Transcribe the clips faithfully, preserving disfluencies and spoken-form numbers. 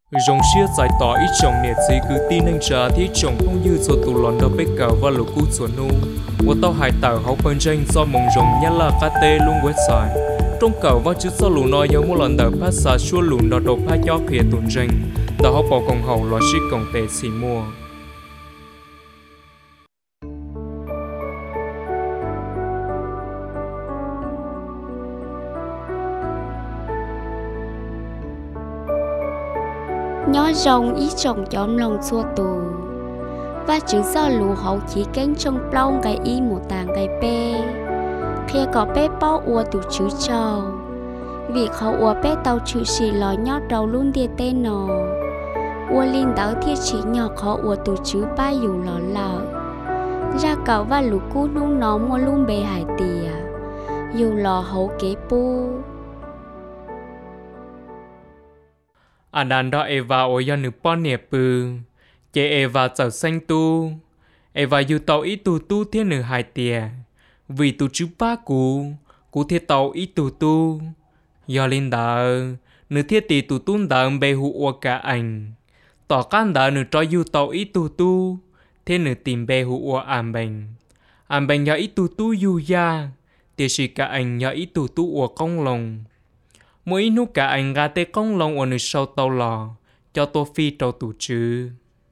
Rong xia giải tỏ ít chồng nè chỉ cứ tin anh trả thì chồng không như cho tụ lòn đâu biết cả và lục cú chuẩn nu. Và tao hải tàu hậu phân tranh do mong rong nhá là cá tê luôn website. Trong cầu và chữ sau lù nói giống một lần đầu phát xa xua lù nó đầu phát cho phía tuần tranh. Tao họ bỏ công hậu lo ship công tệ xì mua. Nhó rồng ý chồng chóm lòng xua tù và chữ do lù hậu chỉ cánh trong plong cái y một tàng cái bê khi có bê bao ua tù chữ trầu vì họ ua bê tàu chữ xì lò nhót đầu luôn địa tên nò ua linh đảo thiết chỉ nhỏ khó ua tù chữ ba dù lò lợ ra cậu và lù cú nung nó mua luôn bê hải tìa dù lò hậu kế pu. Anh đàn đó Eva ôi do nữ bọn nè bư chế Eva trở xanh tu Eva dù tàu ít tu tu thế nữ hài tìa vì tu chứ ba cú cú thế tàu ít tu tu do linh đỡ nữ thiết tỷ tu tu đỡ bê hụ ua cả ảnh tỏ can đỡ nữ cho dù tàu ít tu tu thế nữ tìm bê hụ ua ảm bệnh ảm bệnh do ít tu tu dù ya thì sĩ cả ảnh do ít tu tu ua công lòng mỗi nụ cả anh gà tê công lòng ở nơi sau tàu lò cho tôi phi trâu tủ chứ.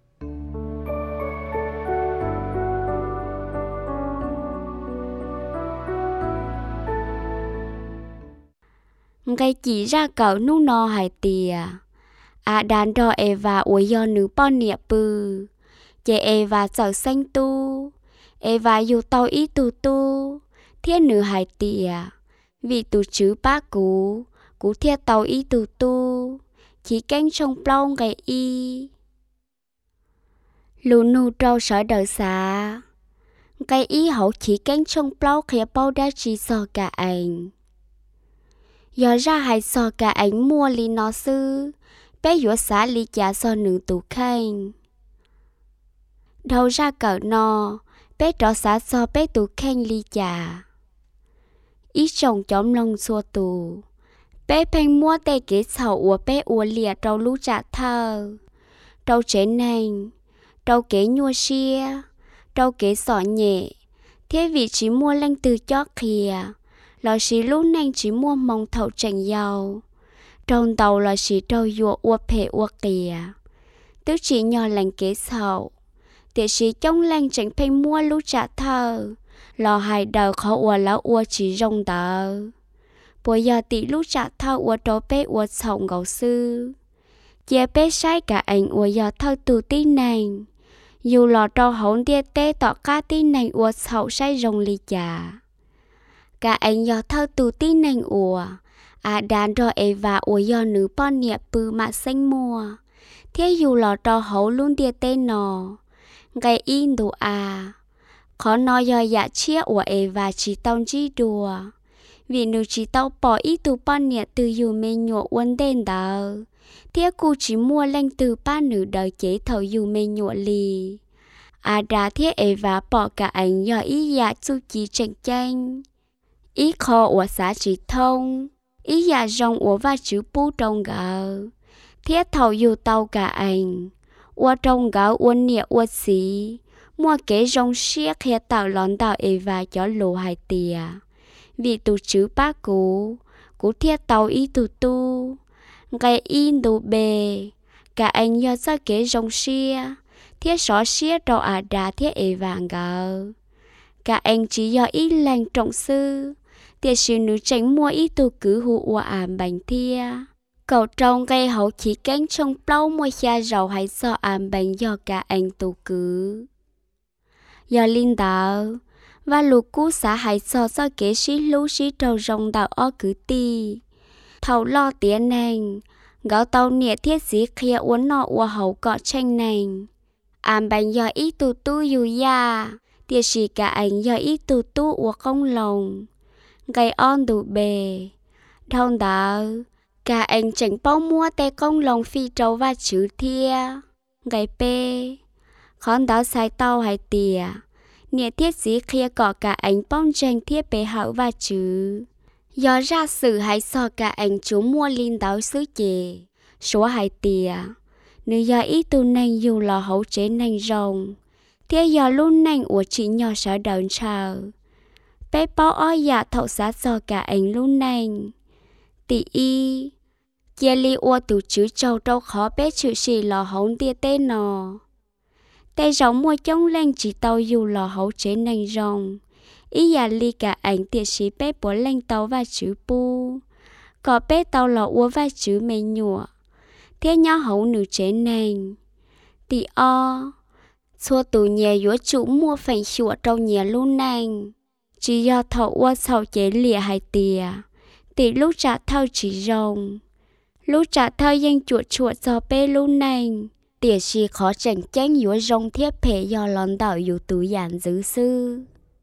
Ngay chỉ ra cậu nụ nò hải tìa à đàn đo Eva ôi do nữ bọn nịa bư chế Eva trở xanh tu Eva dù tàu ý tu tu thiên nữ hải tìa vì tu chứ bác cú cú thiệt tàu ý tu tu chỉ cánh trong plong gầy y lù nụ trâu sở đời xa cái ý hậu chỉ cánh trong plong khía bao đá chỉ so cả ảnh giờ ra hay so cả ảnh mua li nó sư bé dũa xá li trả so nữ tù khanh đầu ra cỡ nó bé trọ xá so bé tù khanh li trả ý chồng chóm lông xua tù bé phanh mua tê kế sầu ua bé ua lìa trâu lú trả thơ trâu chế nành trâu kế nhua xia trâu kế sọ nhẹ thế vị chỉ mua lanh từ chót khìa lò xí lú nành chỉ mua mong thầu chành dầu trâu tàu lò xí trâu dùa ua phê ua kìa tức chỉ nhỏ lành kế sầu để xí trong lành chẳng phanh mua lú trả thơ lò hai đầu khó ua lão ua chỉ rong tờ bây giờ tỷ lúc trả thao ua trò bé ua sầu ngầu sư chia bé sai cả ảnh ua giờ thao từ tin này dù lò trò hỗn địa tê tỏ ca tin này ua sầu sai rồng lì chả cả ảnh giờ thao từ tin này ua à đàn trò Eva ua giờ nữ bọn nhẹ bư mà xanh mùa thế dù lò trò hỗn luôn địa tê nò ngày in đồ à khó nói giờ dạ chia ua Eva chỉ tông chi đùa vì nữ chỉ tao bỏ ít từ ban nhẹ từ dù mê nhọ uốn đen đờ thế cô chỉ mua lanh từ ba nữ đời chế thầu dù mê nhọ lì à đã thế Eva bỏ cả ảnh do ý dạ su chỉ tranh tranh ý khó của xã chỉ thông ý dạ rong của và chữ bú trong gạo thế thầu dù tao cả ảnh ua trong gạo uốn nhẹ uốn xí mua kế rong xiếc hệ tạo lón tạo Eva cho lô hai tìa vì tù chữ bác cú cú thiết tàu ý tù tu ngày in tù bề cả anh do ra kế rong xia thiết xó xia trò à đà thiết ế vàng gờ cả anh chỉ do ý lành trọng sư tiệt sư nữ tránh mua ý tù cứ hụ ua ảm bánh thia cậu trong gây hậu chỉ cánh trong plau mua xa rau hay so ảm bánh do cả anh tù cứ do linh đạo và lục cú xã hải so so kế sĩ lũ sĩ trâu rồng đạo o cứ ti thầu lo tiền nành gạo tàu nhẹ thiết sĩ khía uốn nọ ua hậu cọ tranh nành ảm bánh do ý tù tu dù ya tiệt sĩ cả ảnh do ý tù tu ua công lòng gây on đủ bề thông đạo cả ảnh chẳng bao mua tê công lòng phi trâu và chữ thia gây bê khón đáo sai tàu hay tìa nhẹ thiết sĩ khía có cả ảnh bông tranh thiết bế hậu và chữ do ra sự hay so cả ảnh chú mua linh đáo sứ chề số hai tìa Nếu giờ ý tu nành dù là hậu chế nành rồng, thế giờ luôn nành của chị nhỏ sợ đợn chờ. Bé bao ó dạ thậu xá cho cả anh luôn nành. Tỷ y, chia li ua tụ chữ châu đâu khó bé chữ xì lò hổng tia tê nò. Tê rộng mua chống lên chỉ tàu dù lò hậu chế nành rồng. Ý dạ li cả anh tiệt sĩ bé bố lên tàu và chữ bu. Có bé tàu lò ua và chữ mê nhụa. Thế nhỏ hậu nữ chế nành. Tỷ o, xua tù nhà dũa chủ mua phành xua trâu nhà luôn nành. Chỉ do thọ ua sầu chế lìa hai tìa. Tỷ lúc trả thâu chỉ rồng. Lúc trả thâu dân chuột chuột do bê luôn nành. Tìa xì khó chẳng chánh dũa rồng thiết phê do lòn đảo dù tù giản dữ sư.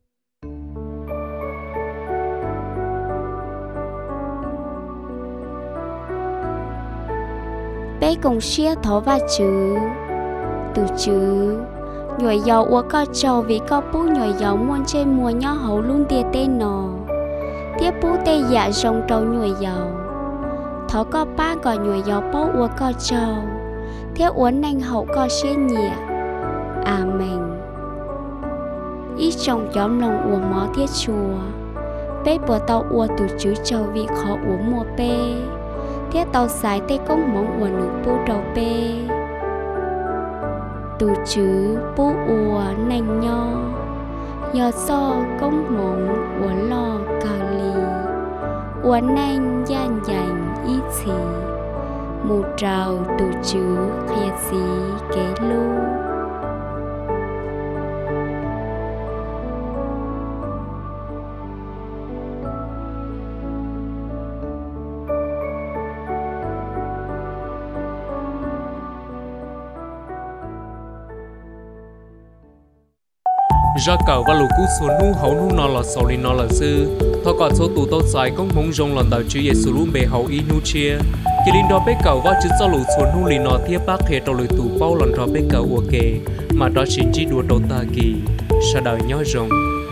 Bé cùng xia thó và chữ. Từ chữ nhồi dầu ua có trầu vì có bú nhồi dầu muôn trên mùa nhỏ hậu luôn tia tên nò. Tiếp bú tê dạ rồng trâu nhồi dầu. Thó có ba gọi nhồi dầu bó ua có trầu. Thế uốn nành hậu có xế nhẹ. Amen. Ý chồng chóm lòng ua mó thiết chùa. Bé bữa tàu ua từ chữ trầu vì khó uống mùa bê. Thế tàu xài tê công mong ua nữ bú trầu bê. Từ chữ bố ua nành nho. Do so công mộng ua lo cao lì. Ua nành gian dành ý chí. Mù trào từ chữ khía xí kế lưu. ra cầu và lũ cú số nu hậu nu nọ là sau li nọ là sư thọ còn số tụ tốt sai công mong rong lần đầu chữ Giêsu luôn bề hậu ý nu chia chỉ linh đó bé cầu và chữ sau lũ số nu li nọ thiết bác hệ đầu lũ tụ bao lần đó bé cầu ok mà đó chính chỉ đùa đầu ta kỳ sa đời nhớ rong